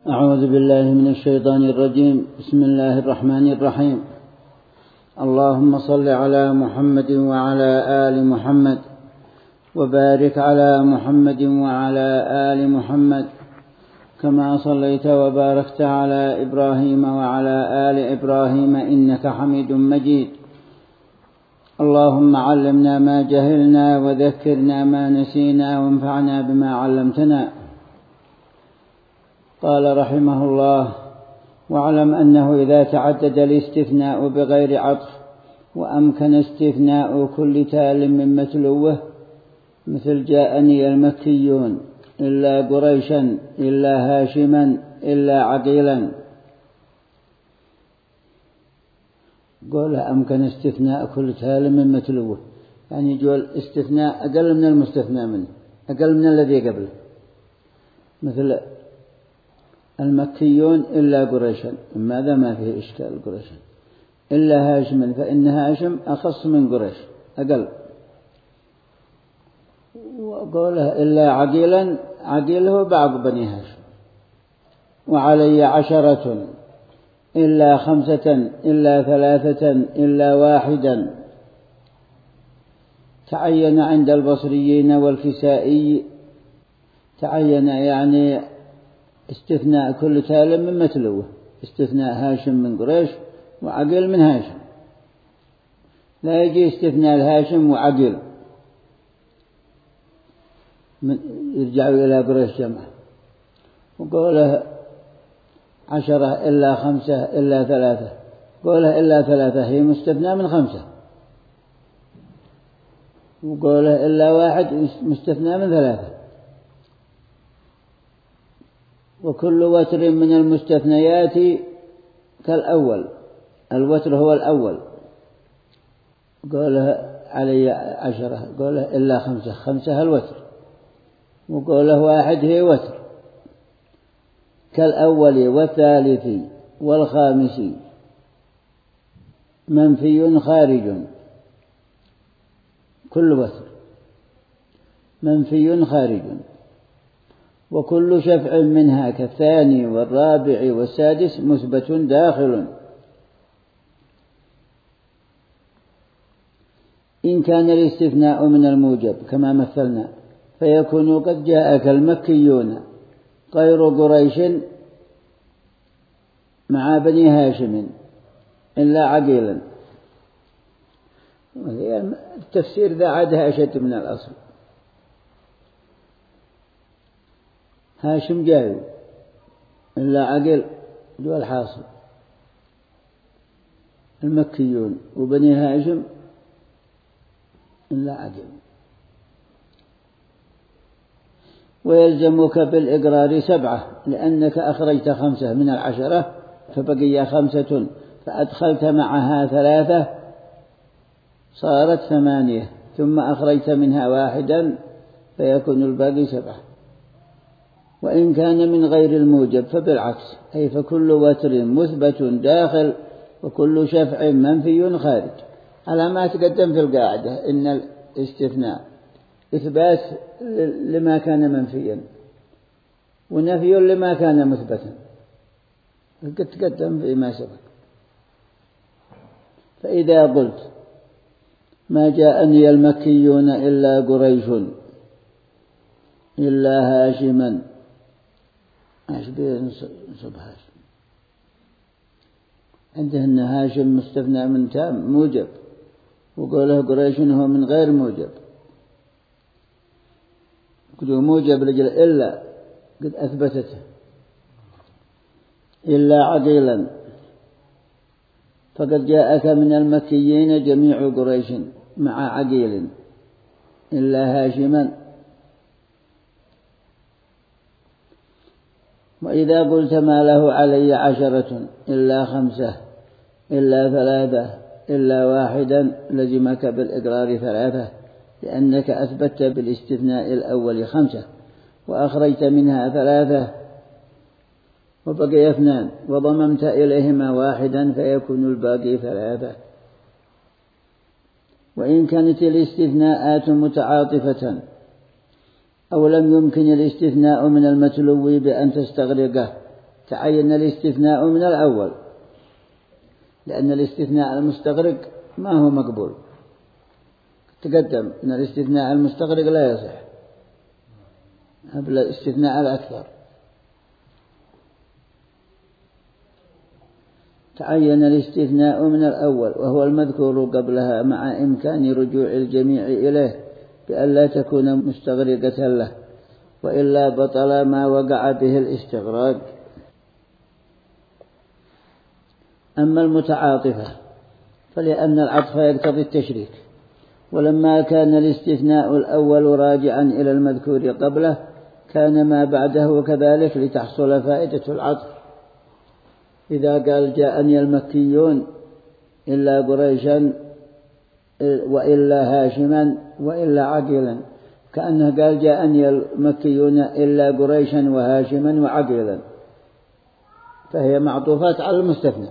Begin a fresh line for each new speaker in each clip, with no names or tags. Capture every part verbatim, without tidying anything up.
أعوذ بالله من الشيطان الرجيم. بسم الله الرحمن الرحيم. اللهم صل على محمد وعلى آل محمد وبارك على محمد وعلى آل محمد كما صليت وباركت على إبراهيم وعلى آل إبراهيم إنك حميد مجيد. اللهم علمنا ما جهلنا وذكرنا ما نسينا وانفعنا بما علمتنا. قال رحمه الله: واعلم أنه إذا تعدد الاستثناء بغير عطف وأمكن استثناء كل تال من متلوه، مثل جاءني المكيون إلا قريشا إلا هاشما إلا عقيلا، قولها أمكن استثناء كل تال من متلوه، يعني جول استثناء أقل من المستثنى منه، أقل من الذي قبله، مثل المكيون إلا قريشا، ماذا ما فيه إشكال قريشا، إلا هاشما فإن هاشم أخص من قريش أقل، وقوله إلا عقيلا، عقيل هو بعض بني هاشم. وعلي عشرة إلا خمسة إلا ثلاثة إلا واحدا، تعين عند البصريين والكسائي، تعين يعني استثناء كل تال من متلوه، استثناء هاشم من قريش وعقيل من هاشم، لا يجي استثناء الهاشم وعقيل يرجعوا إلى قريش جمع. وقوله عشرة إلا خمسة إلا ثلاثة، قوله إلا ثلاثة هي مستثنى من خمسة، وقوله إلا واحد مستثنى من ثلاثة. وكل وتر من المستثنيات كالأول، الوتر هو الأول. قوله علي عشرة، قوله إلا خمسة، خمسة الوتر، وقوله واحد هي وتر. كالأول والثالث والخامس منفي خارج، كل وتر منفي خارج. وكل شفع منها كالثاني والرابع والسادس مثبت داخل، إن كان الاستثناء من الموجب كما مثلنا، فيكون قد جاءك المكيون غير قريش مع بني هاشم إلا عقيلا. التفسير ذا عادها أشد من الأصل. هاشم جاي إلا عقيل دول الحاصل، المكيون وبني هاشم إلا عقيل. ويلزمك بالإقرار سبعة، لأنك أخرجت خمسة من العشرة فبقي خمسة، فأدخلت معها ثلاثة صارت ثمانية، ثم أخرجت منها واحدا فيكون الباقي سبعة. وإن كان من غير الموجب فبالعكس، أي فكل وتر مثبت داخل وكل شفع منفي خارج، على ما تقدم في القاعدة إن الاستثناء إثبات لما كان منفيا ونفي لما كان مثبتا، قد تقدم فيما سبق. فإذا قلت ما جاءني المكيون إلا قريش إلا هاشما، ايش بينصب هاشم؟ عندهن هاشم مستثنى من تام موجب، وقوله قريش هو من غير موجب، قالوا موجب لجل إلا قد أثبتته. إلا عقيلا، فقد جاءك من المكيين جميع قريش مع عقيل إلا هاشما. وإذا قلت ما له علي عشرة إلا خمسة إلا ثلاثة إلا واحدا، لزمك بالإقرار ثلاثة، لأنك أثبت بالاستثناء الأول خمسة وأخرجت منها ثلاثة وبقي اثنان، وضممت إليهما واحدا فيكون الباقي ثلاثة. وإن كانت الاستثناءات متعاطفة أو لم يمكن الاستثناء من المتلو بأن تستغرقه تعين الاستثناء من الأول، لأن الاستثناء المستغرق ما هو مقبول. تقدم أن الاستثناء المستغرق لا يصح قبل الاستثناء الأكثر. تعين الاستثناء من الأول وهو المذكور قبلها مع إمكان رجوع الجميع إليه بأن لا تكون مستغرقة له، وإلا بطل ما وقع به الاستغراق. أما المتعاطفة فلأن العطف يقتضي التشريك، ولما كان الاستثناء الأول راجعا إلى المذكور قبله كان ما بعده كذلك لتحصل فائدة العطف. إذا قال جاءني المكيون إلا قريشا وإلا هاشما وإلا عقيلا، كأنه قال جاءني المكيون إلا قريشا وهاشما وعقيلا، فهي معطوفات على المستثنى.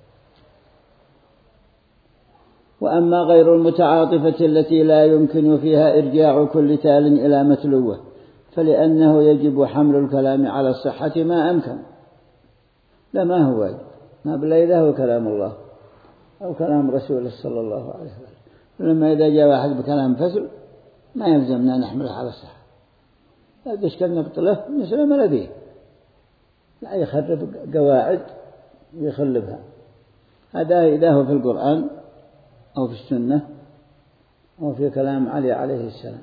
وأما غير المتعاطفة التي لا يمكن فيها إرجاع كل تال إلى متلوه فلأنه يجب حمل الكلام على الصحة ما أمكن. لا ما هو واجب، ما بلا إذا هو كلام الله أو كلام رسوله صلى الله عليه وسلم. لما إذا جاء واحد بكلام فسل ما يلزمنا نحمله على الصحة، إذا اشكلنا بطله نسلم لديه، لا يخرب قواعد ويخلبها. هذا إذا هو في القرآن أو في السنة أو في كلام علي عليه السلام.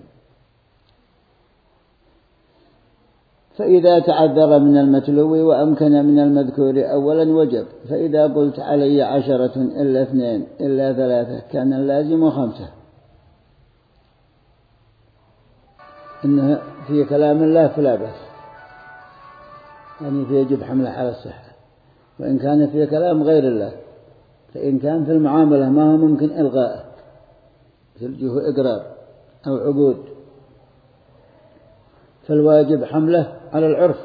فإذا تعذر من المتلو وأمكن من المذكور أولا وجب. فإذا قلت علي عشرة إلا اثنين إلا ثلاثة كان اللازم خمسة، إنه في كلام الله فلا بأس، يعني فيجب حمله على الصحة. وإن كان في كلام غير الله، فإن كان في المعاملة ما هو ممكن إلغاءه مثل إقرار أو عقود فالواجب حمله على العرف.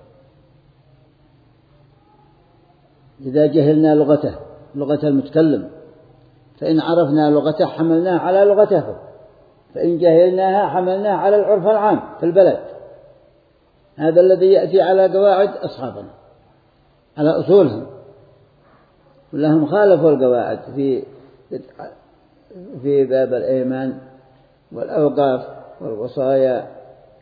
إذا جهلنا لغته لغة المتكلم فإن عرفنا لغته حملناه على لغته، فإن جهلناها حملناه على العرف العام في البلد. هذا الذي يأتي على قواعد أصحابنا على أصولهم، ولهم خالفوا القواعد في في باب الأيمان والأوقاف والوصايا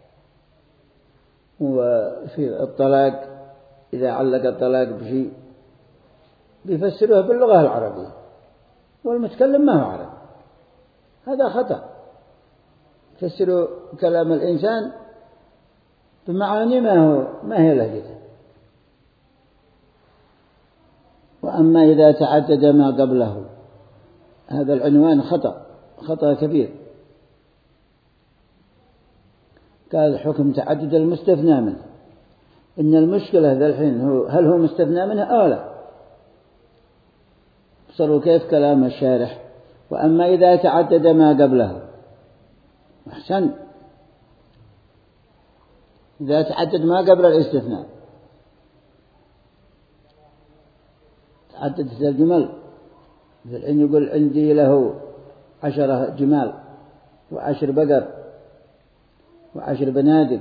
وفي الطلاق. إذا علق الطلاق بشيء بيفسروه باللغة العربية والمتكلم ما هو عربي، هذا خطأ. فسروا كلام الإنسان بمعاني ما هو ما هي لهجته. وأما إذا تعدد ما قبله هذا العنوان خطأ خطأ كبير. قال حكم تعدد المستثنى منه. إن المشكلة ذا الحين هو هل هو مستثنى منه أو لا؟ بصروا كيف كلام الشارح. وأما إذا تعدد ما قبله أحسن، إذا تعدد ما قبل الاستثناء تعددت الجمل، مثل أن يقول عندي له عشرة جمال وعشر بقر وعشر بنادق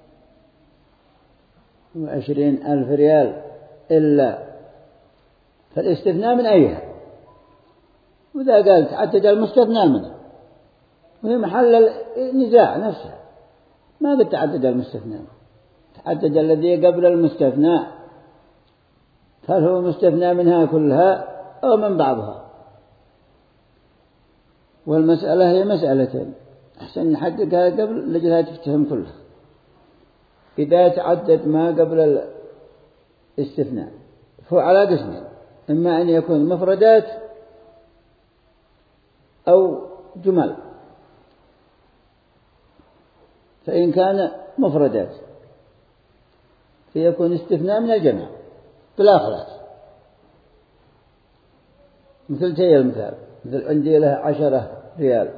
وعشرين ألف ريال إلا، فالاستثناء من أيها؟ وإذا قال تعدد المستثنى منه وهي محل النزاع نفسه، ما قد تعدد المستثنى، تعدد الذي قبل المستثنى، هل هو مستثنى منها كلها أو من بعضها؟ والمسألة هي مسألتين، أحسن نحددها قبل لجلها تفتهم كلها. إذا تعدد ما قبل الاستثناء فهو على قسمين، إما أن يكون مفردات أو جمل. فإن كان مفردات فيكون استثناء من الجمع بلا خلاف، مثل تي المثال، مثل عندي له عشرة ريال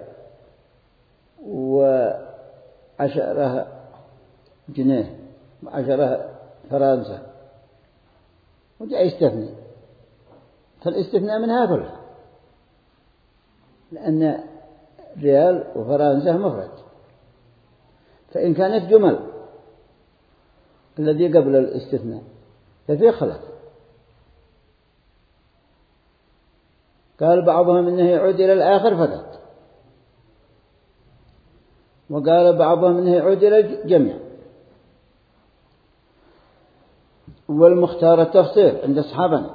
وعشرة جنيه وعشرة فرنسا وجاء يستثني، فالاستثناء منها كلها، لأن ريال وفرنسا مفرد. فإن كانت جمل الذي قبل الاستثناء ففي خلاف. قال بعضهم إنه يعود إلى الآخر فقط، وقال بعضهم إنه يعود إلى الجميع. والمختار التفصيل عند أصحابنا،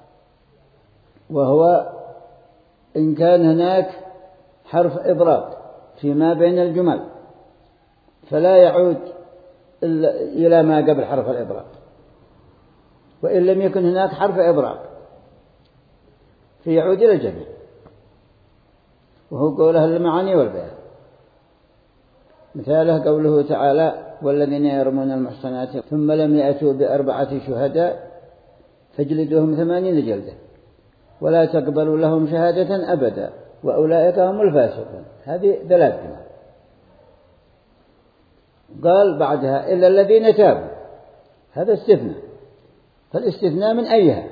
وهو إن كان هناك حرف إضراب فيما بين الجمل فلا يعود إلى ما قبل حرف الإضراب، وإن لم يكن هناك حرف إضراب فيعود إلى الجميع، وهو قوله المعاني والبيان. مثاله قوله تعالى: والذين يرمون المحصنات ثم لم يأتوا بأربعة شهداء فاجلدوهم ثمانين جلدة ولا تقبلوا لهم شهادة أبدا وأولئك هم الفاسقون. هذه ثلاث جمل. قال بعدها: إلا الذين تابوا. هذا استثناء، فالاستثناء من أيها؟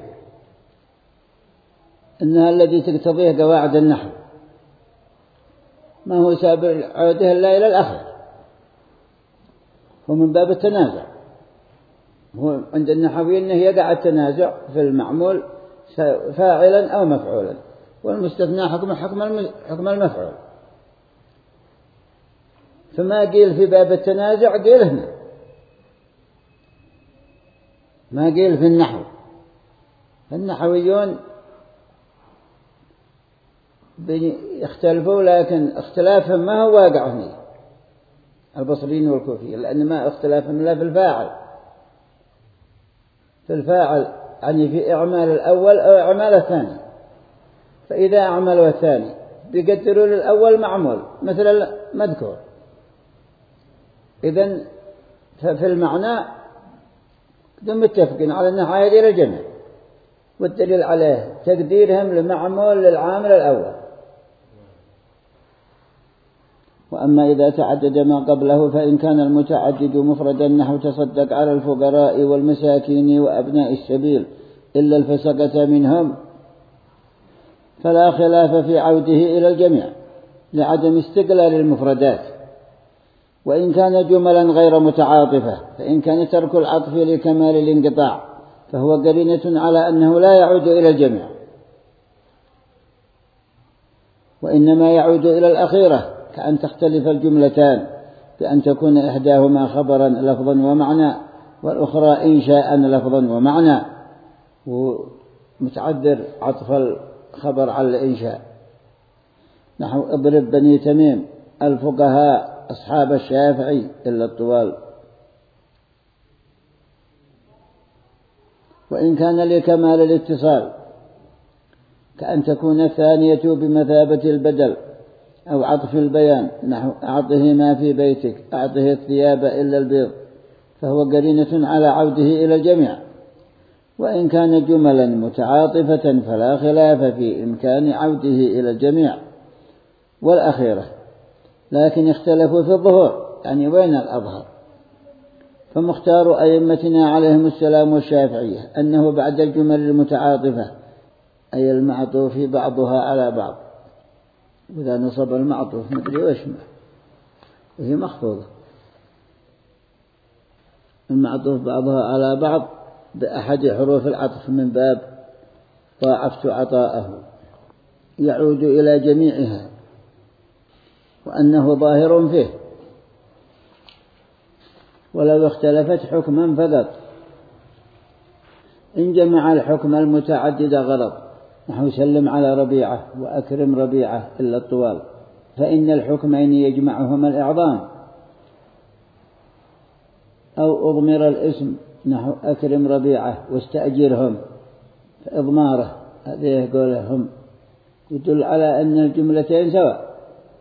إنها الذي تقتضيه قواعد النحو، ما هو سابر عوده إلا إلى الآخر، هو من باب التنازع. هو عند النحويين أنه يقع التنازع في المعمول فاعلا أو مفعولا، والمستثنى حكم حكم المفعول. فما قيل في باب التنازع قيل هنا، ما قيل في النحو. النحويون يختلفوا، لكن اختلافهم ما هو واقع هنا، البصريين والكوفيين، لأن ما اختلافهم إلا في الفاعل. في الفاعل يعني في إعمال الأول أو إعمال الثاني، فإذا أعملوا الثاني بيقدروا للأول معمول مثل المذكور. إذن ففي المعنى دم متفقين على أنها عائد إلى الجميع، والدليل عليه تقديرهم لمعمول للعامل الأول. وأما إذا تعدد ما قبله فإن كان المتعدد مفردا نحو تصدق على الفقراء والمساكين وأبناء السبيل إلا الفسقة منهم فلا خلاف في عوده إلى الجميع لعدم استقلال المفردات. وإن كان جملا غير متعاطفة فإن كان ترك العطف لكمال الانقطاع فهو قرينة على أنه لا يعود إلى الجميع، وإنما يعود إلى الأخيرة، كأن تختلف الجملتان بأن تكون إحداهما خبرا لفظا ومعنى والأخرى إنشاء لفظا ومعنى، ومتعذر عطف الخبر على الإنشاء. نحو اضرب بني تميم الفقهاء أصحاب الشافعي إلا الطوال. وإن كان لكمال الاتصال كأن تكون الثانية بمثابة البدل أو عطف البيان، نحو أعطه ما في بيتك أعطه الثياب إلا البيض، فهو قرينة على عوده إلى الجميع. وإن كان جملا متعاطفة فلا خلاف في إمكان عوده إلى الجميع والأخيرة، لكن اختلفوا في الظهور، يعني وين الأظهر. فمختار أئمتنا عليهم السلام والشافعية أنه بعد الجمل المتعاطفة أي المعطوف بعضها على بعض، وإذا نصب المعطوف ندري وش ما وهي مخفوضة، المعطوف بعضها على بعض بأحد حروف العطف من باب ضاعفت عطاءه يعود إلى جميعها، وأنه ظاهر فيه. ولو اختلفت حكما فقط إن جمع الحكم المتعدد غلط، نحو سلم على ربيعة وأكرم ربيعة إلا الطوال، فإن الحكمين يجمعهما الإعظام، أو أضمر الاسم نحو أكرم ربيعة واستأجرهم، فإضماره هذا يقولهم يدل على أن الجملتين سواء،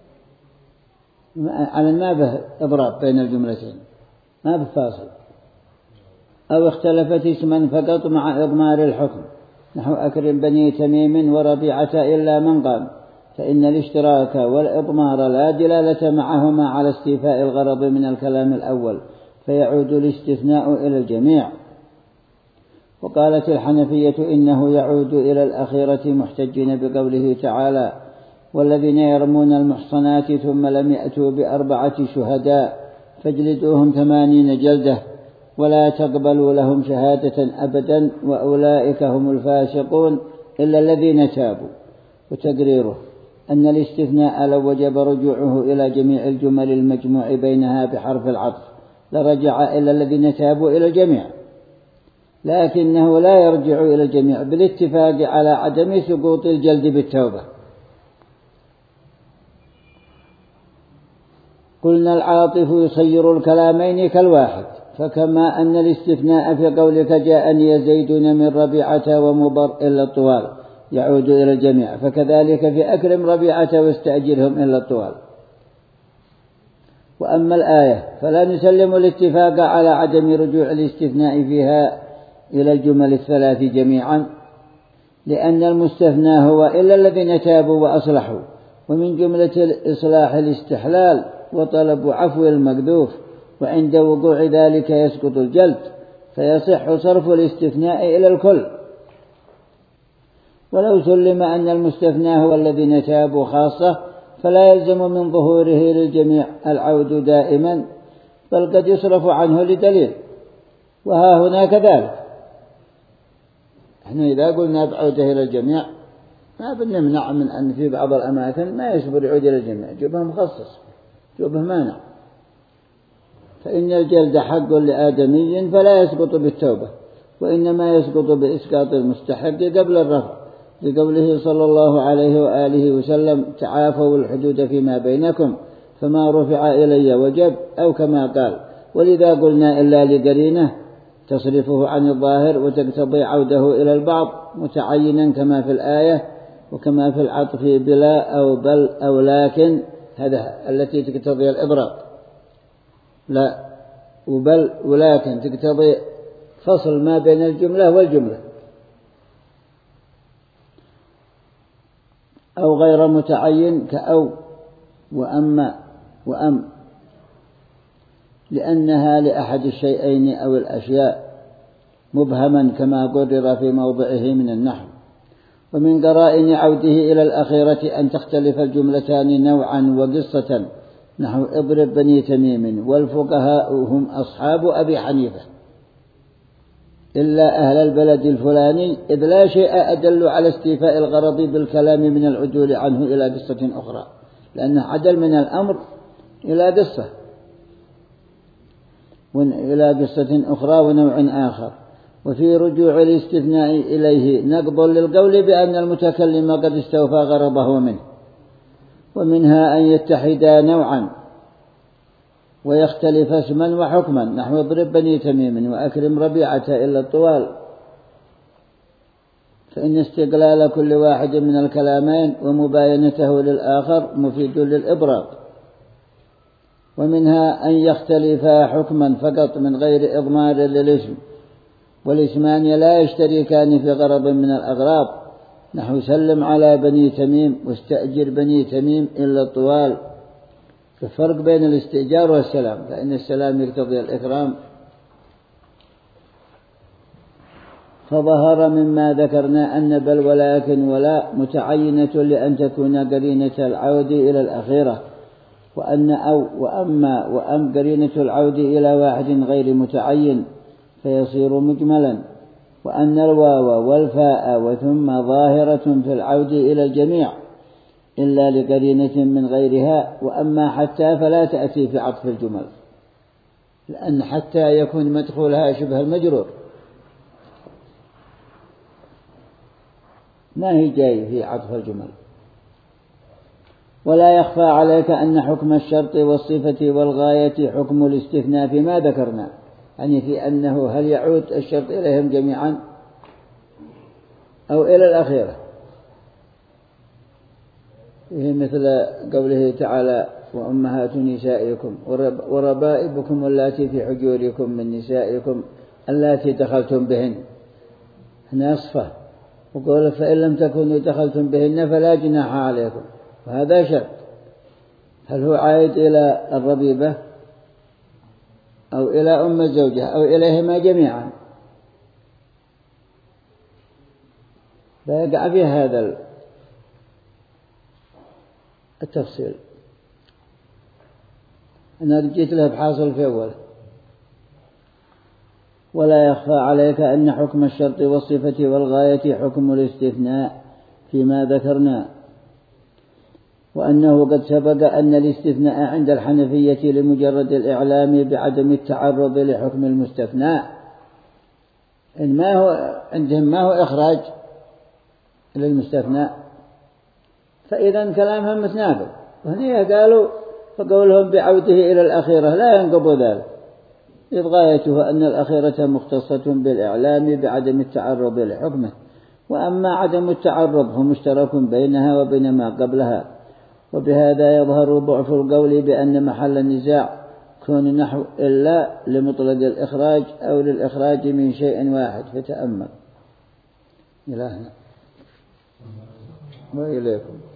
على ما به إضراب بين الجملتين ما بفاصل. أو اختلفت اسما فقط مع إضمار الحكم، نحو أكرم بني تميم وربيعة إلا من قام، فإن الاشتراك والإضمار لا دلالة معهما على استيفاء الغرض من الكلام الأول، فيعود الاستثناء إلى الجميع. وقالت الحنفية إنه يعود إلى الأخيرة محتجين بقوله تعالى: والذين يرمون المحصنات ثم لم يأتوا بأربعة شهداء فاجلدوهم ثمانين جلدة ولا تقبلوا لهم شهادة أبدا وأولئك هم الفاسقون إلا الذين تابوا. وتقريره أن الاستثناء لو وجب رجوعه إلى جميع الجمل المجموع بينها بحرف العطف لرجع إلى الذين تابوا إلى الجميع، لكنه لا يرجع إلى الجميع بالاتفاق على عدم سقوط الجلد بالتوبة. قلنا العاطف يصير الكلامين كالواحد، فكما أن الاستثناء في قولك جاءني زيدون من ربيعة ومضر إلا الطوال يعود إلى الجميع، فكذلك في أكرم ربيعة واستأجرهم إلا الطوال. وأما الآية فلا نسلم الاتفاق على عدم رجوع الاستثناء فيها إلى الجمل الثلاث جميعا، لأن المستثنى هو إلا الذين تابوا وأصلحوا، ومن جملة الإصلاح الاستحلال وطلب عفو المكذوف، وعند وقوع ذلك يسقط الجلد، فيصح صرف الاستثناء إلى الكل. ولو سلم أن المستثنى هو الذين تابوا خاصة فلا يلزم من ظهوره للجميع العود دائما، بل قد يصرف عنه لدليل، وها هنا كذلك. احنا إذا قلنا بعوده إلى الجميع ما بنمنع من أن في بعض الأماكن ما يصبر يعود إلى الجميع، جوبه مخصص جوبه مانع، فإن الجلد حق لآدمي فلا يسقط بالتوبة، وإنما يسقط بإسقاط المستحق قبل الرفع، لقوله صلى الله عليه وآله وسلم تعافوا الحدود فيما بينكم فما رفع إلي وجب، أو كما قال. ولذا قلنا إلا لقرينه تصرفه عن الظاهر وتقتضي عوده إلى البعض متعينا كما في الآية، وكما في العطف بلا أو بل أو لكن، هذا التي تقتضي الإبراء، لا وبل ولكن تقتضي فصل ما بين الجملة والجملة، أو غير متعين كأو وأما وأم، لأنها لأحد الشيئين أو الأشياء مبهما كما قرر في موضعه من النحو. ومن قرائن عوده إلى الأخيرة أن تختلف الجملتان نوعا وقصة، نحو اضرب بني تميم، والفقهاء هم أصحاب أبي حنيفة إلا أهل البلد الفلاني، إذ لا شيء أدل على استيفاء الغرض بالكلام من العدول عنه إلى قصة أخرى، لأنه عدل من الأمر إلى قصة إلى قصة أخرى ونوع آخر. وفي رجوع الاستثناء إليه نقض للقول بأن المتكلم قد استوفى غرضه منه. ومنها أن يتحدا نوعا ويختلف اسما وحكما، نحو اضرب بني تميم وأكرم ربيعة إلا الطوال، فإن استقلال كل واحد من الكلامين ومباينته للآخر مفيد للإبراق. ومنها أن يختلفا حكما فقط من غير إضمار للاسم، والاسمان لا يشتركان في غرض من الأغراض، نحو سلم على بني تميم واستأجر بني تميم إلا الطوال. الفرق بين الاستئجار والسلام، فإن السلام يقتضي الإكرام. فظهر مما ذكرنا أن بل ولكن ولا متعينة لأن تكون قرينة العود إلى الأخيرة، وأن أو وأما وأم قرينة العود إلى واحد غير متعين فيصير مجملا، وأن الواو والفاء وثم ظاهرة في العود إلى الجميع إلا لقرينة من غيرها. وأما حتى فلا تأتي في عطف الجمل، لأن حتى يكون مدخولها شبه المجرور، ما هي جاي في عطف الجمل. ولا يخفى عليك أن حكم الشرط والصفة والغاية حكم الاستثناء فيما ذكرنا، يعني في أنه هل يعود الشرط إليهم جميعا أو إلى الأخيرة، فيه مثل قوله تعالى وأمهات نسائكم وربائبكم اللاتي في حجوركم من نسائكم اللاتي دخلتم بهن، هنا صفة، وقول فإن لم تكونوا دخلتم بهن فلا جناح عليكم، وهذا شرط. هل هو عائد إلى الربيبة أو إلى أم الزوجة أو إليهما جميعا؟ فيقع في هذا التفصيل. أنا رجيت له بحاصل في أول ولا يخفى عليك أن حكم الشرط والصفة والغاية حكم الاستثناء فيما ذكرنا، وأنه قد سبق أن الاستثناء عند الحنفية لمجرد الإعلام بعدم التعرض لحكم المستثنى، إن ما هو عندهم ما هو إخراج للمستثنى، فإذا كلامهم متناقض. وهنا قالوا فقولهم بعوده إلى الأخيرة لا ينقض ذلك، إذ غايته أن الأخيرة مختصة بالإعلام بعدم التعرض لحكمه، وأما عدم التعرض هو مشترك بينها وبين ما قبلها. وبهذا يظهر ضعف القول بأن محل النزاع كون نحو إلا لمطلق الإخراج أو للإخراج من شيء واحد. فتأمل. إلهنا وإليكم.